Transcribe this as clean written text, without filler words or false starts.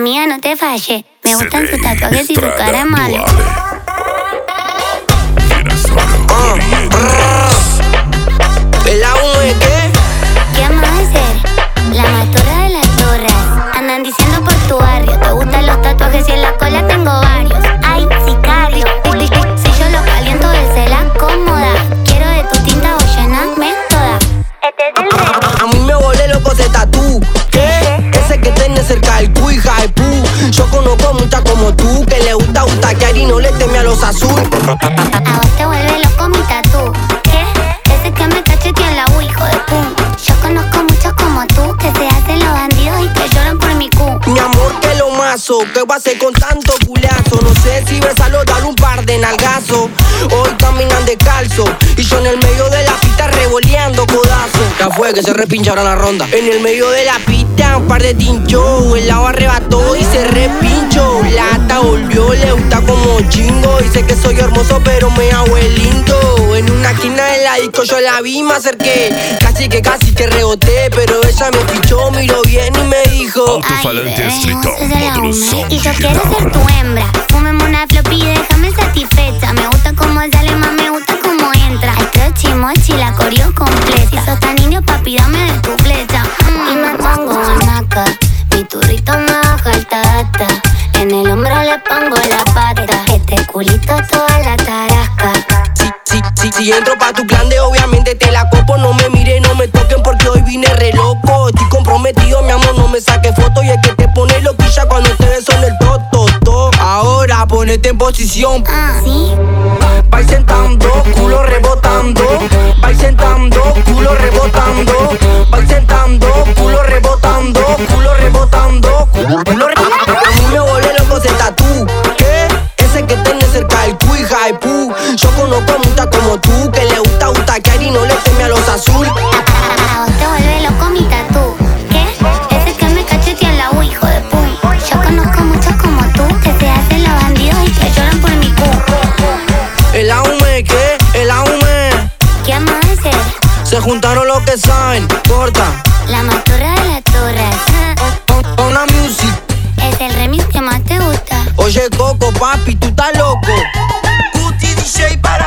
Amiga, no te falles. Me gustan sus tatuajes y su cara mala. ¿El aún es qué? ¿Qué vamos a hacer? La matora de las torres. Andan diciendo por tu barrio. Te gustan los tatuajes y en la cola tengo varios. Ay, sicario. Si yo lo caliento, él se la acomoda. Quiero de tu tinta o llenarme toda. A mí me volé loco ese tatú. ¿Qué? Ese que tenés cerca del cu, hija de pu. Yo conozco muchas como tú, que le gusta butaquear y no le teme a los azules. A vos te vuelve loco mi tatú. ¿Qué? Ese que me cachetea en la U, hijo de pum. Yo conozco muchos como tú, que se hacen los bandidos y que lloran por mi cu. Mi amor, que lo mazo, ¿qué va a hacer con tanto culeazo? No sé si besarlo, darle un par de nalgazos. Hoy caminan descalzo y yo en el medio de la pista revoleando codazo. Ya fue que se repincha ahora la ronda. En el medio de la pista un par de tinchos. El lado arrebató y se repinchó. Lata volvió, le gusta como chingo. Dice que soy hermoso pero me hago el lindo. En una esquina de la disco yo la vi, me acerqué. Casi que reboté, pero ella me fichó, miró bien y me dijo: Autofalante estricto, módulo son. Y yo quiero ser tu hembra. Fumemos una flop y déjame satisfecha. Me gusta cómo sale, más me gusta cómo entra. Al trochi mochi la coreo completa. Si sos tan niño, papi, dame de tu flecha. Y me pongo guanaca. Mi turrito me baja el tata. En el hombro le pongo la pata. Este culito toda la tarasca. Si entro pa' tu clan de obviamente te la copo. No me miren, no me toquen porque hoy vine re loco. Estoy comprometido, mi amor, no me saques foto. Y es que te pone loquilla cuando te beso en el toto. Ahora ponete en posición. ¿Sí? Vais sentando, culo rebotando. Vais sentando, culo rebotando. Vais sentando, culo rebotando. Culo rebotando, culo rebotando. A mí me volé loco ese tatú. ¿Qué? Ese que tenés cerca del cu, hija de pu. Yo conozco muchas como tú, que le gusta butaquear y no le teme a los azules. A vos te vuelve loco mi tatú. ¿Qué? Ese que me cachetea en la U, hijo de pum. Yo conozco muchos como tú, que se hacen los bandidos y que lloran por mi cu. El aume, ¿qué? El aume. ¿Qué vamos a hacer? Se juntaron los que saben, corta. La matora de las torres. Una music. Es el remix que más te gusta. Oye, Coco, papi, tú estás loco. Guti DJ para